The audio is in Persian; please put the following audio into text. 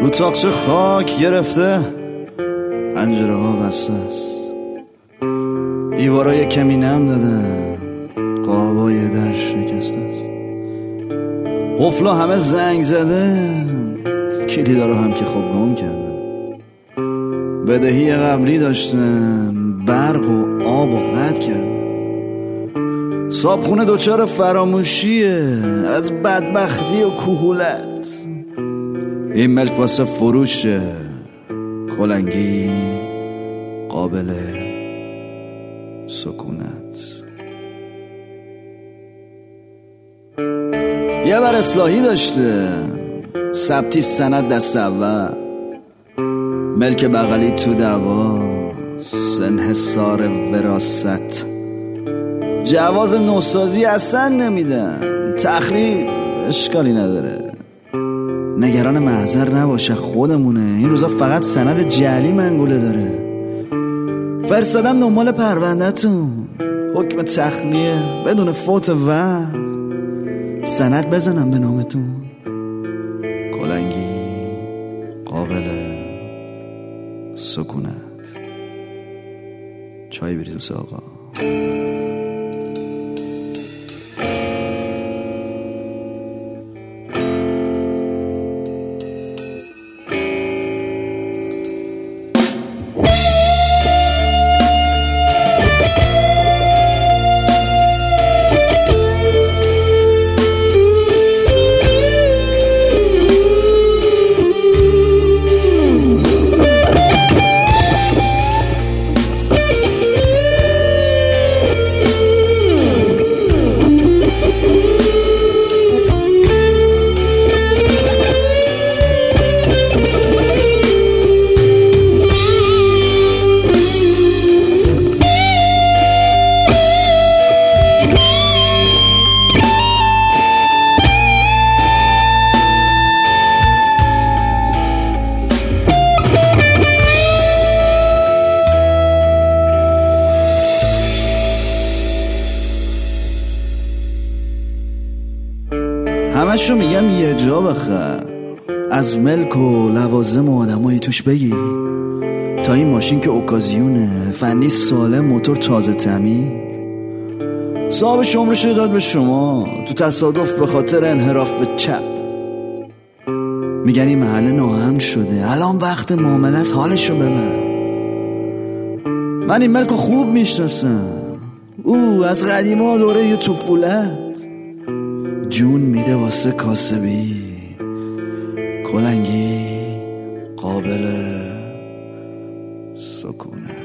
تاقچه خاک گرفته، پنجره ها بسته است، دیوارای کمی نم دادن، قابای در شکسته است، قفلا همه زنگ زده، کلیدا رو هم که خوب گم کردن، بدهی قبلی داشتن، برق و آب و قطع کردن، صابخونه دوچار فراموشیه از بدبختی و کهولت، این ملک واسه فروشه، کلنگی قابل سکونت. یه بر اصلاحی داشته، ثبتی سند دست اول، ملک بغلی تو دعوا، انحصار وراثت، جواز نوسازی اصلا نمیدن، تخریب اشکالی نداره، نگران محضر نباشه خودمونه، این روزا فقط سند جعلی منگوله داره، فرستادم دنبال پرونده‌تون، حکم تخلیه بدون فوت وقت، سند بزنم به نامتون، کلنگی قابل سکونت. چای بریز آقا. همشو میگم یه جا بخر، از ملک و لوازم و آدمایی توش بگی، تا این ماشین که اوکازیونه، فنی سالم، موتور تازه تعمیر، صاحبش عمرشو داد به شما تو تصادف به خاطر انحراف به چپ. میگن این محله ناامن شده، الان وقت معامله است، حالشو ببر. من این ملکو خوب میشناسم، او از قدیما دوره یه طفولت، جون میده واسه کاسبی، کلنگی قابل سکونه.